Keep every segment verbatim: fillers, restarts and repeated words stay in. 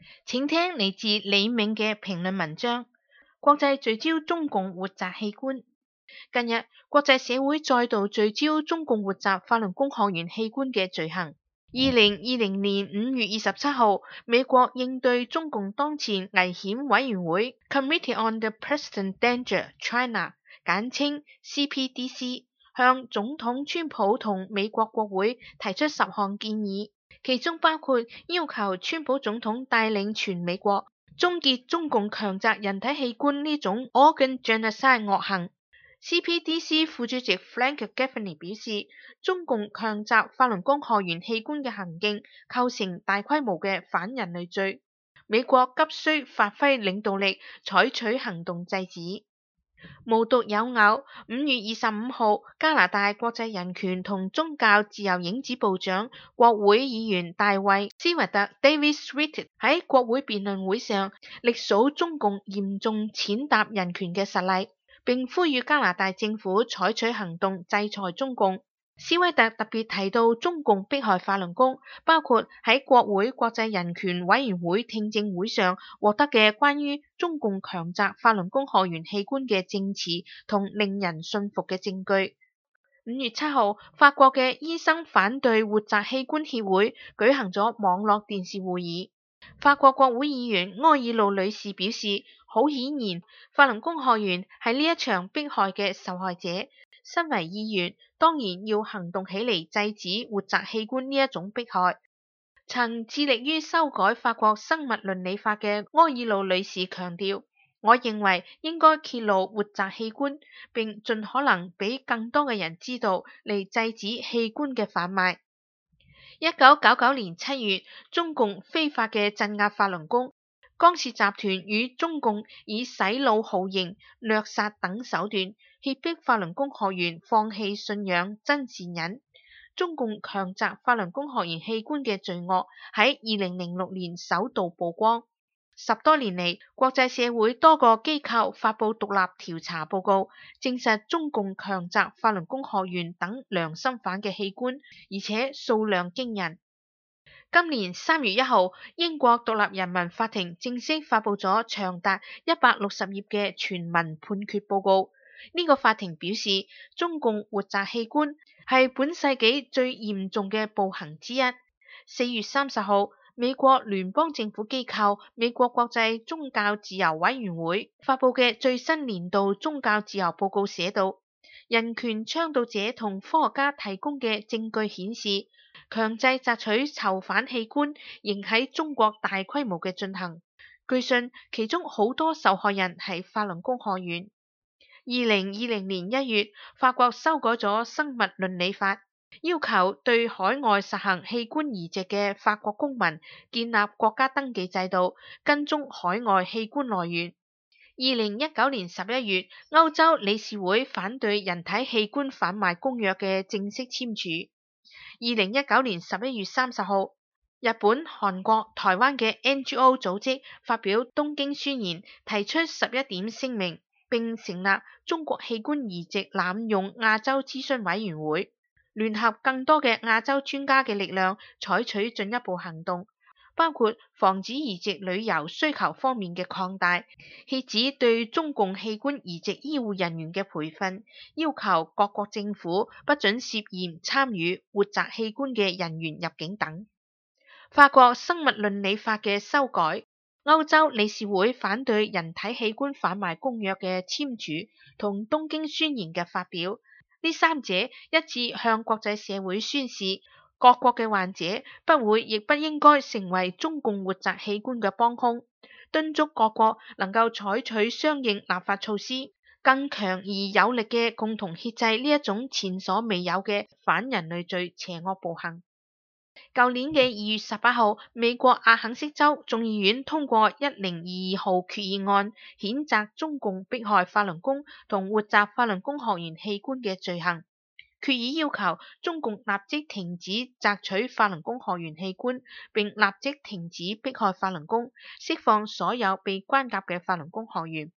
請聽嚟自李銘嘅評論文章。國際聚焦中共活摘器官。近日，國際社會再度聚焦中共活摘法輪功學員器官嘅罪行。二零二零年五月二十七號，美國應對中共當前危險委員會 Committee on the Present Danger China 簡稱 C P D C 向總統川普同美國國會提出十項建議，其中包括要求川普總統帶領全美國終結中共強摘人體器官呢種 organ genocide 惡行。C P D C 副主席 Frank Gaffney 表示，中共強摘法輪功學員器官嘅行徑構成大規模嘅反人類罪，美國急需發揮領導力，採取行動制止。無獨有偶，五月二十五號，加拿大國際人權同宗教自由影子部長、國會議員大衛斯維特 David Swift 喺國會辯論會上力數中共嚴重踐踏人權嘅實例，並呼籲加拿大政府採取行動制裁中共。斯威特特別提到中共迫害法輪功，包括喺國會國際人權委員會聽證會上獲得嘅關於中共強摘法輪功學員器官嘅證詞同令人信服嘅證據。五月七號，法國嘅醫生反對活摘器官協會舉行咗網絡電視會議。法國國會議員埃爾路女士表示，好顯然，法輪功學員係呢一場迫害嘅受害者。身為議員，當然要行動起嚟制止活摘器官呢一種迫害。曾致力於修改法國生物倫理法嘅埃爾路女士強調，我認為應該揭露活摘器官，並盡可能俾更多嘅人知道嚟制止器官嘅販賣。一九九九年七月，中共非法嘅鎮壓法輪功，江氏集團與中共以洗腦、酷刑、虐殺等手段脅迫法輪功學員放棄信仰真善忍。中共強摘法輪功學員器官嘅罪惡喺二零零六年首度曝光。十多年嚟，國際社會多個機構發布獨立調查報告，證實中共強摘法輪功學員等良心犯嘅器官，而且數量驚人。今年三月一號，英國獨立人民法庭正式發布咗長達一百六十頁嘅全文判決報告。呢、這個法庭表示，中共活摘器官係本世紀最嚴重嘅暴行之一。四月三十號，美國聯邦政府機構美國國際宗教自由委員會發布嘅最新年度宗教自由報告寫道，人權倡導者同科學家提供嘅證據顯示，強制摘取囚犯器官仍喺中國大規模嘅進行。據信，其中好多受害人係法輪功學員。二零二零年一月，法國修改咗生物倫理法，要求對海外實行器官移植嘅法國公民建立國家登記制度，跟蹤海外器官來源。二零一九年十一月，歐洲理事會反對人體器官販賣公約嘅正式簽署。二零一九年十一月三十號，日本、韓國、台灣嘅 N G O 組織發表東京宣言，提出十一點聲明，並成立中國器官移植濫用亞洲諮詢委員會，聯合更多嘅亞洲專家嘅力量，採取進一步行動，包括防止移植旅遊需求方面嘅擴大，遏止對中共器官移植醫護人員嘅培訓，要求各國政府不准涉嫌參與活摘器官嘅人員入境等。法國生物倫理法嘅修改，歐洲理事會反對人體器官販賣公約嘅簽署同東京宣言嘅發表，呢三者一致向國際社會宣示，各國嘅患者不會亦不應該成為中共活摘器官嘅幫兇，敦促各國能夠採取相應立法措施，更強而有力嘅共同遏制呢一種前所未有嘅反人類罪邪惡暴行。舊年嘅二月十八號，美國阿肯色州眾議院通過一零二二號決議案，譴責中共迫害法輪功同活摘法輪功學員器官嘅罪行。決議要求中共立即停止摘取法輪功學員器官，並立即停止迫害法輪功，釋放所有被關押嘅法輪功學員。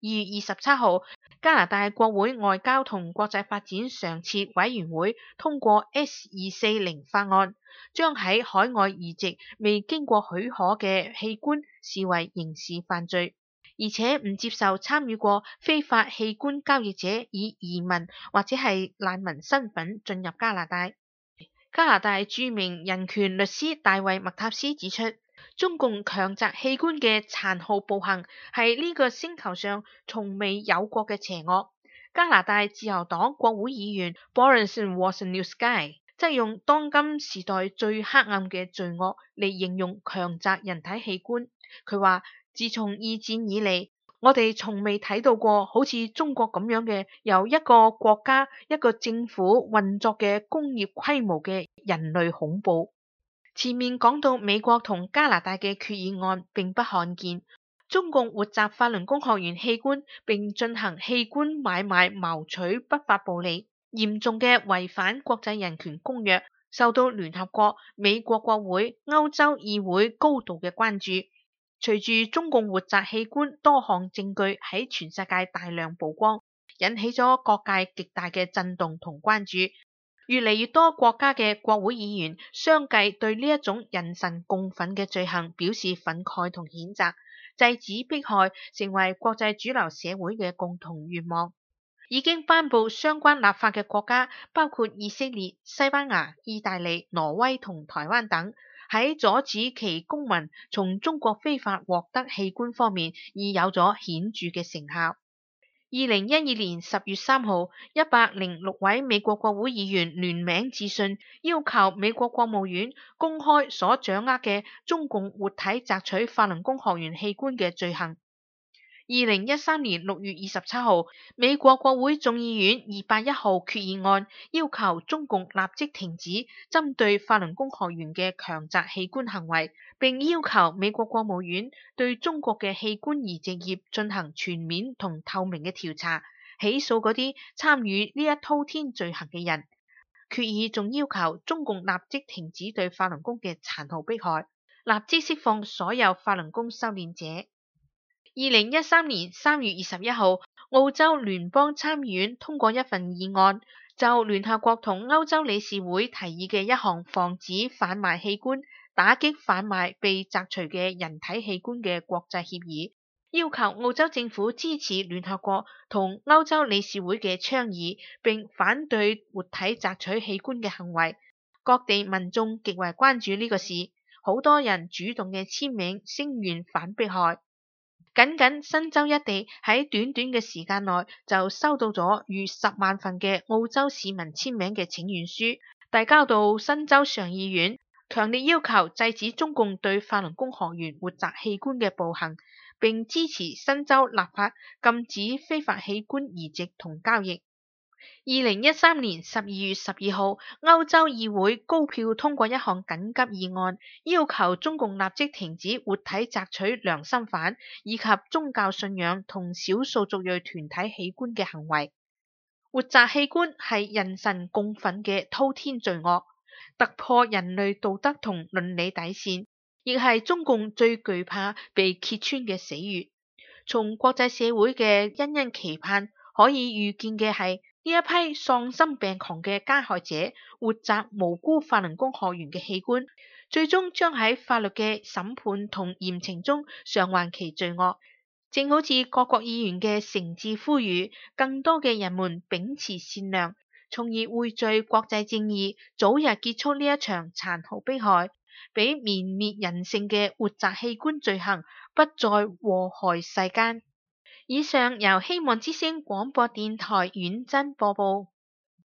月二十七號，加拿大國會外交同國際發展常設委員會通過 S 二四零法案，將喺海外移植未經過許可嘅器官視為刑事犯罪，而且唔接受參與過非法器官交易者以移民或者係難民身份進入加拿大。加拿大著名人權律師大衛麥塔斯指出，中共強摘器官嘅殘酷暴行係呢個星球上從未有過嘅邪惡。加拿大自由黨國會議員 Boris Wasniewski 則用當今時代最黑暗嘅罪惡嚟形容強摘人體器官。佢話：自從二戰以嚟，我哋從未睇到過好似中國咁樣嘅由一個國家、一個政府運作嘅工業規模嘅人類恐怖。前面講到美國同加拿大嘅決議案並不罕見，中共活摘法輪功學員器官並進行器官買賣謀取不法暴利，嚴重嘅違反國際人權公約，受到聯合國、美國國會、歐洲議會高度嘅關注。隨住中共活摘器官多項證據喺全世界大量曝光，引起咗各界極大嘅震動同關注。越嚟越多國家嘅國會議員相繼對呢一種人神共憤嘅罪行表示憤慨同譴責，制止迫害成為國際主流社會嘅共同願望。已經頒布相關立法嘅國家包括以色列、西班牙、意大利、挪威同台灣等，喺阻止其公民從中國非法獲得器官方面已有咗顯著嘅成效。二零一二年十月三號，一百零六位美國國會議員聯名致信，要求美國國務院公開所掌握嘅中共活體摘取法輪功學員器官嘅罪行。二零一三年六月二十七號，美國國會眾議院二八一號決議案要求中共立即停止針對法輪功學員嘅強摘器官行為，並要求美國國務院對中國嘅器官移植業進行全面同透明嘅調查，起訴嗰啲參與呢一滔天罪行嘅人。決議仲要求中共立即停止對法輪功嘅殘酷迫害，立即釋放所有法輪功修煉者。二零一三年三月二十一號，澳洲聯邦參議院通過一份議案，就聯合國同歐洲理事會提議嘅一項防止販賣器官、打擊販賣被摘除嘅人體器官嘅國際協議，要求澳洲政府支持聯合國同歐洲理事會嘅倡議，並反對活體摘取器官嘅行為。各地民眾極為關注呢個事，好多人主動嘅簽名聲援反迫害。僅僅新州一地喺短短嘅時間內就收到咗逾十萬份嘅澳洲市民簽名嘅請願書，遞交到新州上議院，強烈要求制止中共對法輪功學員活摘器官嘅暴行，並支持新州立法禁止非法器官移植同交易。二零一三年十二月十二號，歐洲議會高票通過一項緊急議案，要求中共立即停止活體摘取良心犯以及宗教信仰同少數族裔團體器官嘅行為。活摘器官係人神共憤嘅滔天罪惡，突破人類道德同倫理底線，亦係中共最懼怕被揭穿嘅死穴。從國際社會嘅殷殷期盼可以預見嘅係，呢一批喪心病狂嘅加害者活摘無辜法輪功學員嘅器官，最終將喺法律嘅審判同嚴懲中償還其罪惡。正好似各國議員嘅誠摯呼籲，更多嘅人們秉持善良，從而匯聚國際正義，早日結束呢一場殘酷迫害，俾泯滅人性嘅活摘器官罪行不再禍害世間。以上由希望之聲廣播電台遠真播報。